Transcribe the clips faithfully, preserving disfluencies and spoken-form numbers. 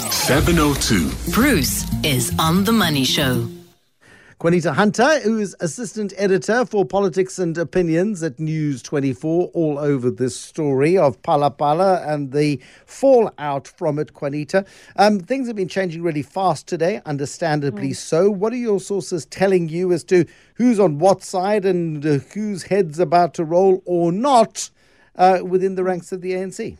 seven oh two. Bruce is on The Money Show. Juanita Hunter, who is assistant editor for politics and opinions at News twenty-four, all over this story of Phala Phala and the fallout from it, Juanita. Um, things have been changing really fast today, understandably mm. so. What are your sources telling you as to who's on what side and uh, whose head's about to roll or not uh, within the ranks of the A N C?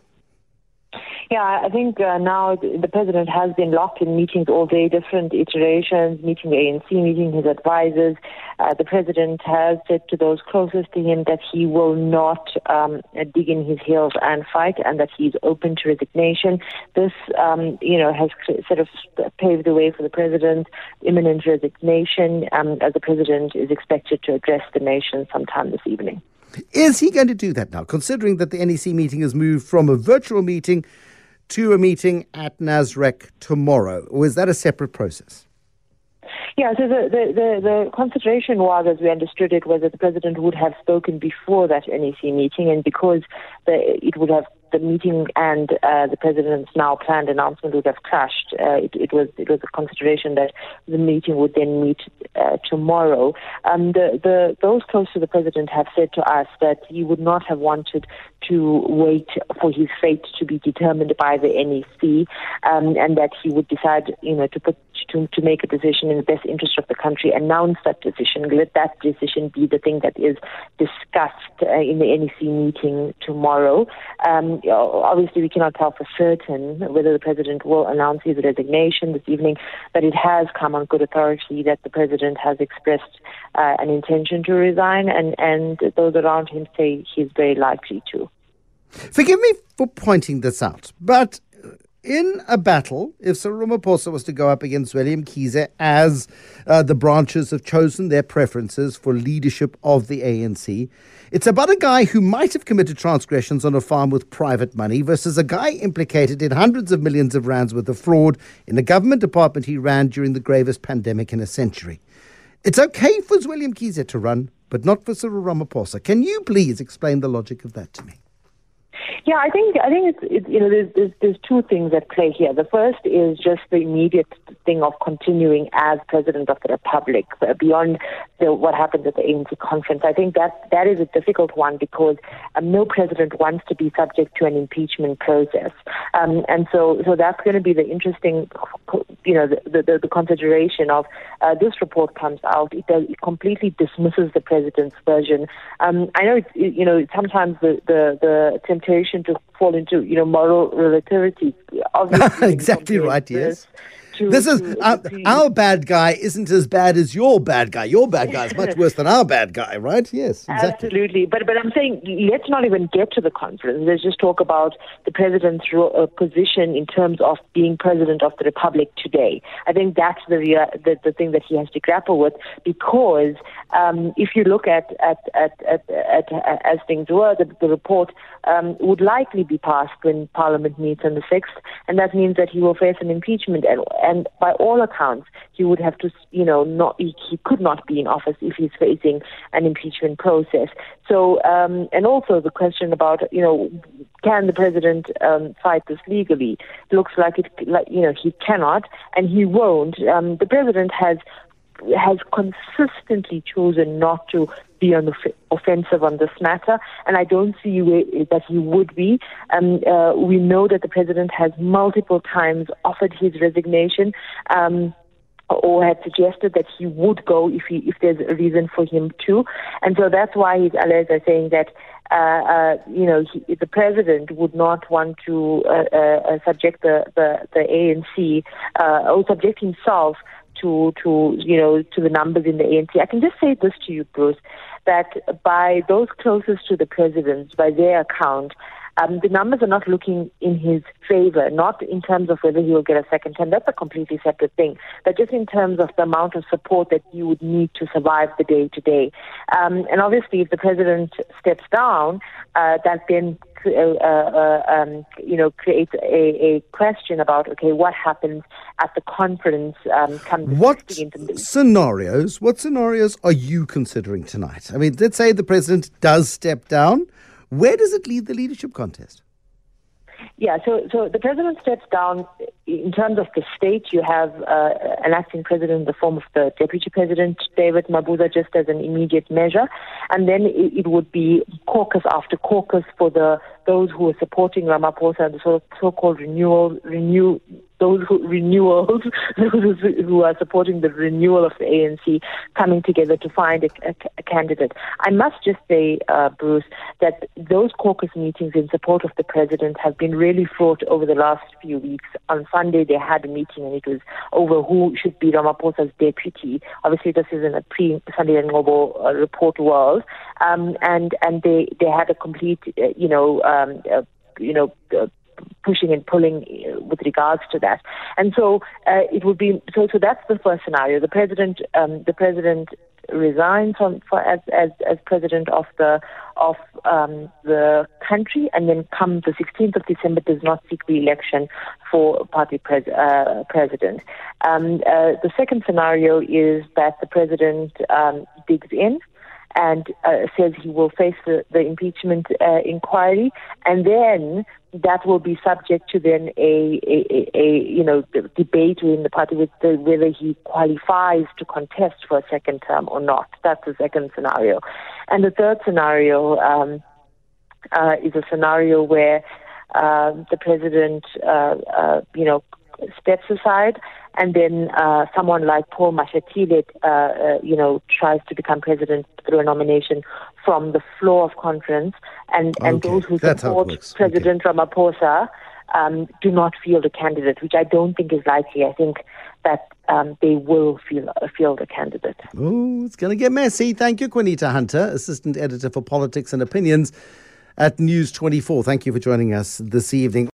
Yeah, I think uh, now the president has been locked in meetings all day, different iterations, meeting the A N C, meeting his advisors. Uh, the president has said to those closest to him that he will not um, dig in his heels and fight, and that he's open to resignation. This, um, you know, has sort of paved the way for the president's imminent resignation, um, as the president is expected to address the nation sometime this evening. Is he going to do that now, considering that the N E C meeting has moved from a virtual meeting to a meeting at Nasrec tomorrow, or is that a separate process? Yeah, so the, the, the, the consideration was, as we understood it, was that the president would have spoken before that N E C meeting, and because the, it would have the meeting and uh, the president's now planned announcement would have clashed. Uh, it, it was it was a consideration that the meeting would then meet uh, tomorrow. Um, the, the those close to the president have said to us that he would not have wanted to wait for his fate to be determined by the N E C, um, and that he would decide, you know, to put to to make a decision in the best interest of the country, announce that decision, let that decision be the thing that is discussed uh, in the N E C meeting tomorrow. Um, Obviously, we cannot tell for certain whether the president will announce his resignation this evening, but it has come on good authority that the president has expressed uh, an intention to resign, and, and those around him say he's very likely to. Forgive me for pointing this out, but in a battle, if Cyril Ramaphosa was to go up against Willem Keyser as uh, the branches have chosen their preferences for leadership of the A N C, it's about a guy who might have committed transgressions on a farm with private money versus a guy implicated in hundreds of millions of rands worth of fraud in a government department he ran during the gravest pandemic in a century. It's okay for Willem Keyser to run, but not for Cyril Ramaphosa. Can you please explain the logic of that to me? Yeah, I think I think it's, it's you know there's, there's there's two things at play here. The first is just the immediate thing of continuing as president of the republic uh, beyond the, what happened at the A N C conference. I think that that is a difficult one because um, no president wants to be subject to an impeachment process, um, and so so that's going to be the interesting, you know, the the, the consideration of uh, this report comes out. It does it completely dismisses the president's version. Um, I know it's, it, you know sometimes the the, the temptation to fall into, you know, moral relativity. Obviously, exactly right, yes. To, this is, to, uh, to, our bad guy isn't as bad as your bad guy. Your bad guy is much worse than our bad guy, right? Yes, exactly. Absolutely. But but I'm saying let's not even get to the conference. Let's just talk about the president's ro- uh, position in terms of being president of the republic today. I think that's the rea- the, the thing that he has to grapple with, because um, if you look at at, at, at, at, at as things were, the, the report um, would likely be passed when Parliament meets on the sixth, and that means that he will face an impeachment. And, And by all accounts, he would have to, you know, not he, he could not be in office if he's facing an impeachment process. So, um, and also the question about, you know, can the president um, fight this legally? It looks like it, like, you know, he cannot, and he won't. Um, the president has has consistently chosen not to be on the f- offensive on this matter, and I don't see where, that he would be. Um, uh, we know that the president has multiple times offered his resignation, um, or had suggested that he would go if he if there's a reason for him to, and so that's why his allies are saying that uh, uh, you know he, the president would not want to uh, uh, subject the the, the A N C uh, or subject himself to, to you know, to the numbers in the A N C. I can just say this to you, Bruce, that by those closest to the president, by their account, um, the numbers are not looking in his favor, not in terms of whether he will get a second term. That's a completely separate thing, but just in terms of the amount of support that you would need to survive the day-to-day. Um, and obviously, if the president steps down, uh, that then Uh, uh, um, you know, create a, a question about, okay, what happens at the conference? Um, come what scenarios? What scenarios are you considering tonight? I mean, let's say the president does step down. Where does it leave the leadership contest? Yeah, so so the president steps down. in terms of the state, you have uh, an acting president in the form of the deputy president, David Mabuza, just as an immediate measure. And then it, it would be caucus after caucus for the those who are supporting Ramaphosa, the so, so-called renewal, renew, those who, renewals, those who are supporting the renewal of the A N C, coming together to find a, a, a candidate. I must just say, uh, Bruce, that those caucus meetings in support of the president have been really fraught over the last few weeks. On Sunday, they had a meeting, and it was over who should be Ramaphosa's deputy. Obviously, this is in a pre-Sunday and Ngobo uh, report world, um, and and they they had a complete, uh, you know, um, uh, you know. Uh, pushing and pulling with regards to that. And so uh, it would be, so so that's the first scenario. The president um, the president resigns from, for, as, as as president of the of um, the country, and then come the sixteenth of December does not seek re-election for party pres- uh, president. Um, uh, the second scenario is that the president um, digs in and uh, says he will face the, the impeachment uh, inquiry, and then that will be subject to then a, a, a, a you know debate within the party with the, whether he qualifies to contest for a second term or not. That's the second scenario, and the third scenario um, uh, is a scenario where uh, the president, uh, uh, you know, steps aside, and then uh, someone like Paul Mashatile, uh, uh, you know, tries to become president through a nomination from the floor of conference, and, and Okay, those who that's how it support works. President Ramaphosa um, do not field a candidate, which I don't think is likely. I think that um, they will field, uh, field a candidate. Oh, it's going to get messy. Thank you, Juanita Hunter, Assistant Editor for Politics and Opinions at News twenty-four. Thank you for joining us this evening.